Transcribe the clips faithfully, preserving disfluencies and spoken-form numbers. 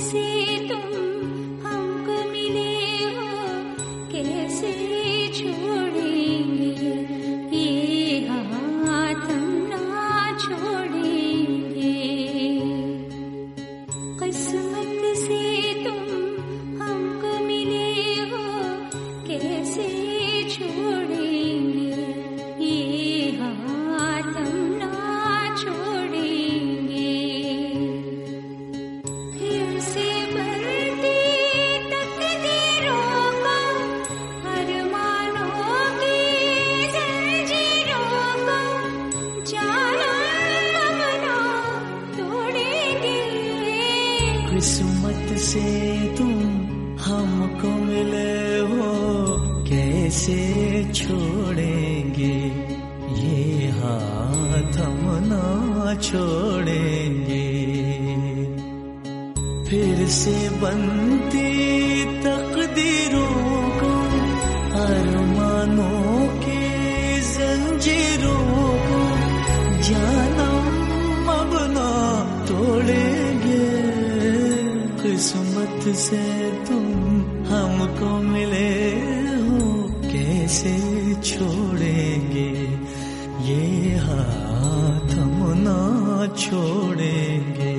से तुम हमको मिले हो, कैसे छोड़ेंगे ये हाथ हम ना छोड़ेंगे। किस्मत से तुम हमको मिले हो, कैसे छोड़ेंगे ये हाथ हम ना छोड़ेंगे। फिर से बढ़ती तकदीरों को, अरमानों की जंजीरों को, जानम अपना तोड़ेंगे। किस्मत से तुम हमको मिले हो, कैसे छोड़ेंगे ये हाथ हम ना छोड़ेंगे। फिर से बनती तकदीरों को, अरमानों की जंजीरों को, जानम अब ना तोड़ेंगे। किस्मत से तुम हमको मिले हो, कैसे छोड़ेंगे ये हाथ हम ना छोड़ेंगे।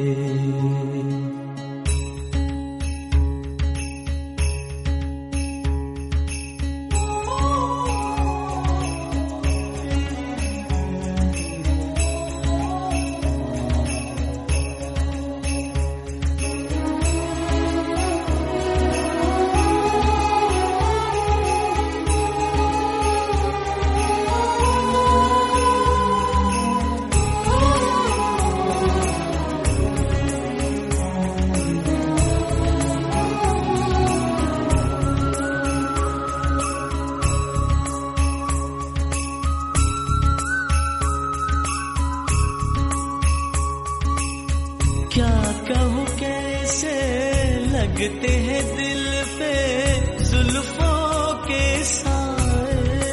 क्या कहूँ कैसे लगते हैं दिल पे जुल्फों के साए,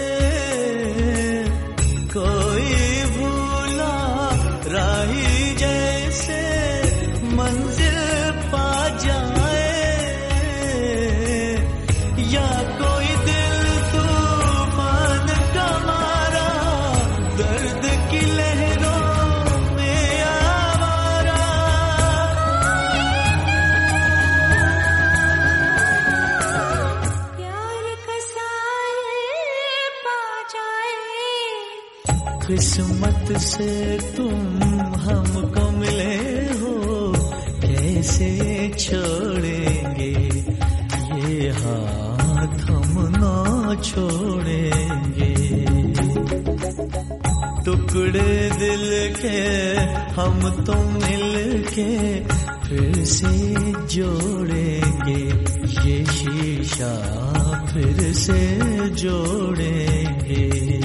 कोई भूला राही जैसे मंजिल पा जाए, या कोई दिल तूफान का मारा दर्द की लहरों किस्मत से तुम हमको मिले हो, कैसे छोड़ेंगे ये हाथ हम ना छोड़ेंगे। टुकड़े दिल के हम तुम मिलके फिर से जोड़ेंगे, ये शीशा फिर से जोड़ेंगे।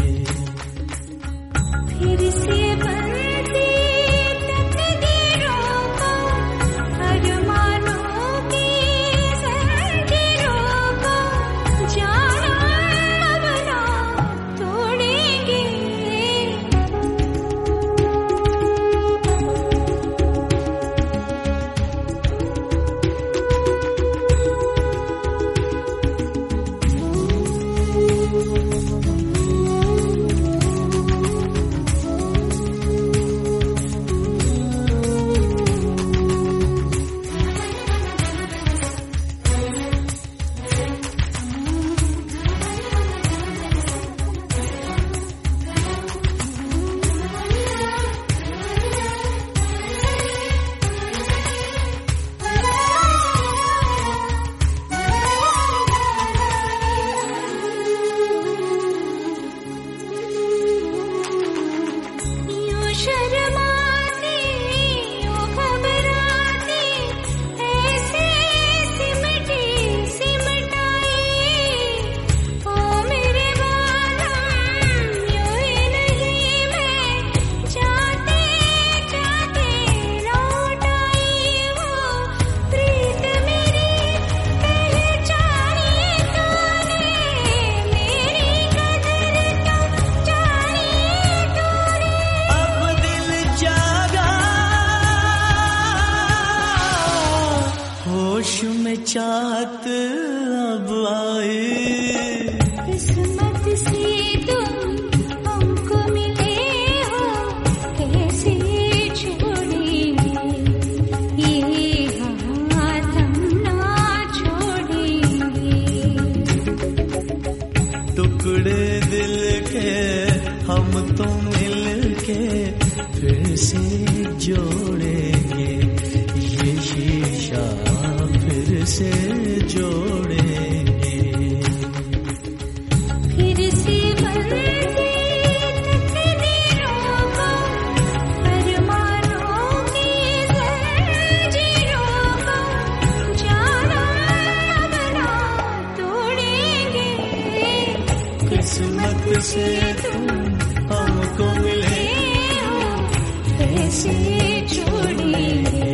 फिर से बनती तकदीरों को, अरमानों की जंजीरों को, जानम अपना तोड़ेंगे। रात अब आई, किस्मत से तुम हमको मिले हो, कैसे छोड़ेंगे ये हाथ हम ना छोड़ेंगे। टुकड़े दिल के हम तुम मिल के फिर से जोड़ेंगे, ये शीशा फिर से जोड़ेंगे। फिर से बनती तकदीरों को, अरमानों की जंजीरों को, जाना बना तोड़ेंगे। किस्मत से तुम हमको मिले कैसे छोड़ेंगे।